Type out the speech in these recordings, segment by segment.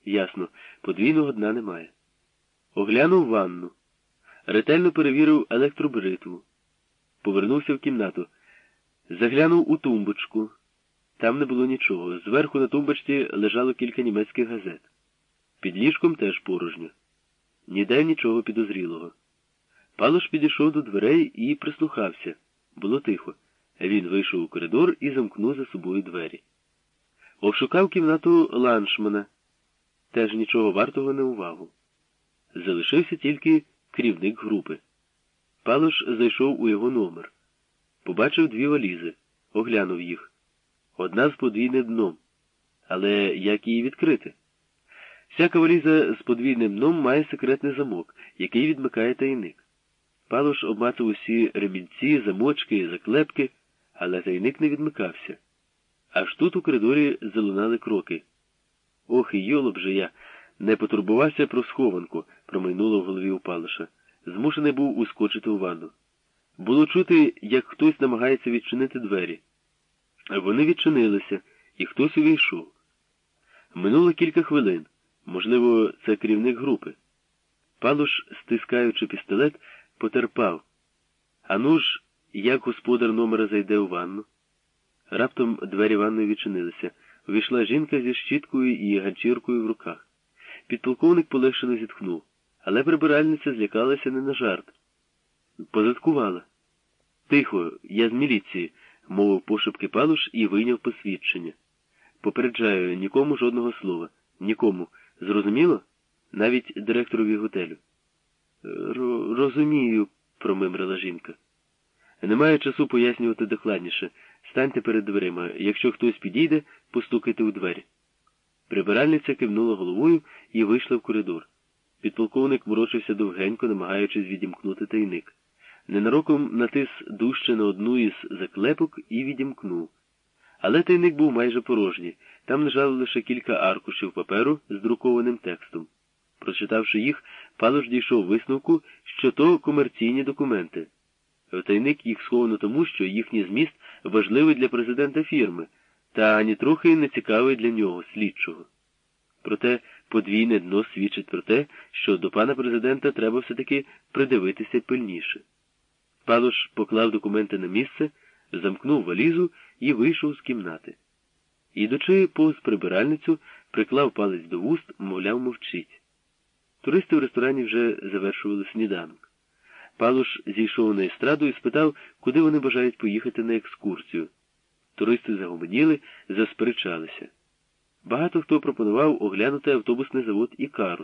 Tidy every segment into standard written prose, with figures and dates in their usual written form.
Ясно, подвійного дна немає. Оглянув ванну. Ретельно перевірив електробритву. Повернувся в кімнату. Заглянув у тумбочку. Там не було нічого. Зверху на тумбочці лежало кілька німецьких газет. Під ліжком теж порожньо. Ніде нічого підозрілого. Палош підійшов до дверей і прислухався. Було тихо. Він вийшов у коридор і замкнув за собою двері. Обшукав кімнату Ланшмана. Теж нічого вартого на увагу. Залишився тільки керівник групи. Палош зайшов у його номер. Побачив дві валізи. Оглянув їх. Одна з подвійним дном. Але як її відкрити? Всяка валіза з подвійним дном має секретний замок, який відмикає тайник. Палош обмацав усі ремінці, замочки, заклепки, але тайник не відмикався. Аж тут у коридорі залунали кроки. Ох, і йолоп же я! Не потурбувався про схованку, промайнуло в голові у Палоша. Змушений був ускочити у ванну. Було чути, як хтось намагається відчинити двері. Вони відчинилися, і хтось увійшов. Минуло кілька хвилин. Можливо, це керівник групи. Палош, стискаючи пістолет, потерпав. Ану ж, як господар номера зайде у ванну? Раптом двері ванної відчинилися. Увійшла жінка зі щіткою і ганчіркою в руках. Підполковник полегшено зітхнув, але прибиральниця злякалася не на жарт. Позадкувала. Тихо, я з міліції, мовив пошепки Палош і вийняв посвідчення. Попереджаю, нікому жодного слова. Нікому. Зрозуміло? Навіть директорові готелю. Розумію, промимрила жінка. Немає часу пояснювати докладніше. Станьте перед дверима. Якщо хтось підійде, постукайте у двері. Прибиральниця кивнула головою і вийшла в коридор. Підполковник морочився довгенько, намагаючись відімкнути тайник. Ненароком натис дужче на одну із заклепок і відімкнув. Але тайник був майже порожній. Там лежало лише кілька аркушів паперу з друкованим текстом. Прочитавши їх, Палош дійшов висновку, що то комерційні документи. В тайник їх сховано тому, що їхній зміст важливий для президента фірми, та ані трохи не цікавий для нього, слідчого. Проте подвійне дно свідчить про те, що до пана президента треба все-таки придивитися пильніше. Палош поклав документи на місце, замкнув валізу і вийшов з кімнати. Ідучи повз прибиральницю, приклав палець до вуст, мовляв, мовчить. Туристи в ресторані вже завершували сніданок. Палош зійшов на естраду і спитав, куди вони бажають поїхати на екскурсію. Туристи загомоніли, засперечалися. Багато хто пропонував оглянути автобусний завод «Ікарус».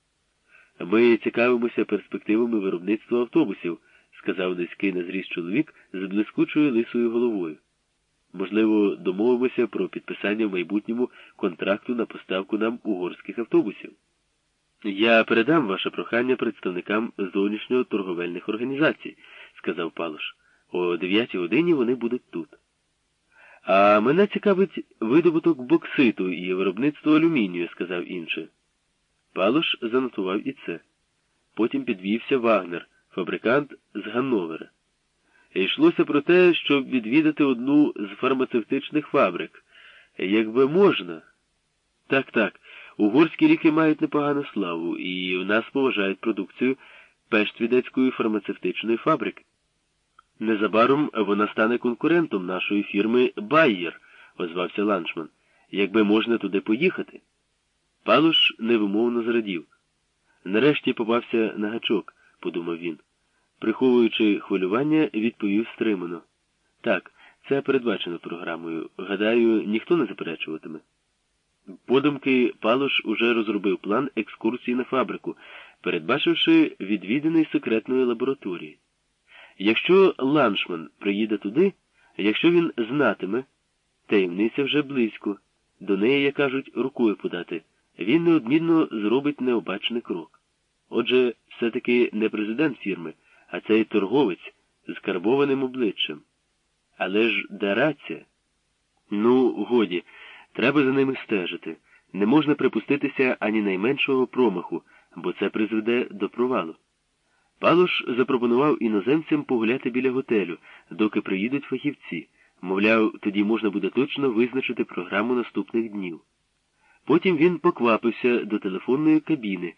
«Ми цікавимося перспективами виробництва автобусів», сказав низький на зріст чоловік з блискучою лисою головою. «Можливо, домовимося про підписання в майбутньому контракту на поставку нам угорських автобусів». «Я передам ваше прохання представникам зовнішньо-торговельних організацій», сказав Палош. «О 9 годині вони будуть тут». «А мене цікавить видобуток бокситу і виробництво алюмінію», сказав інший. Палош занотував і це. Потім підвівся Вагнер, фабрикант з Ганновера. Йшлося про те, щоб відвідати одну з фармацевтичних фабрик. Якби можна. Так, угорські ліки мають непогану славу, і в нас поважають продукцію Пештвідецької фармацевтичної фабрики. Незабаром вона стане конкурентом нашої фірми «Байєр», озвався Ланшман. Якби можна туди поїхати. Палош невимовно зрадів. Нарешті попався на гачок, подумав він. Приховуючи хвилювання, відповів стримано. Так, це передбачено програмою. Гадаю, ніхто не заперечуватиме. Подумки Палош уже розробив план екскурсії на фабрику, передбачивши відвідини секретної лабораторії. Якщо Ланшман приїде туди, якщо він знатиме, таємниця вже близько, до неї, як кажуть, рукою подати, він неодмінно зробить необачний крок. Отже, все-таки не президент фірми, а цей торговець з карбованим обличчям. Але ж де рація? Ну, годі, треба за ними стежити. Не можна припуститися ані найменшого промаху, бо це призведе до провалу. Палош запропонував іноземцям погуляти біля готелю, доки приїдуть фахівці. Мовляв, тоді можна буде точно визначити програму наступних днів. Потім він поквапився до телефонної кабіни.